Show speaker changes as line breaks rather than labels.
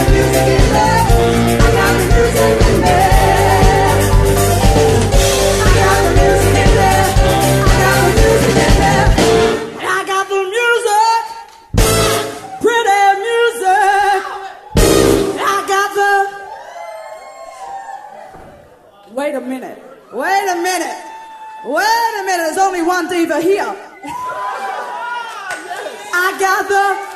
Wait a minute. Wait a minute. Wait a minute. There's only one diva here. I got the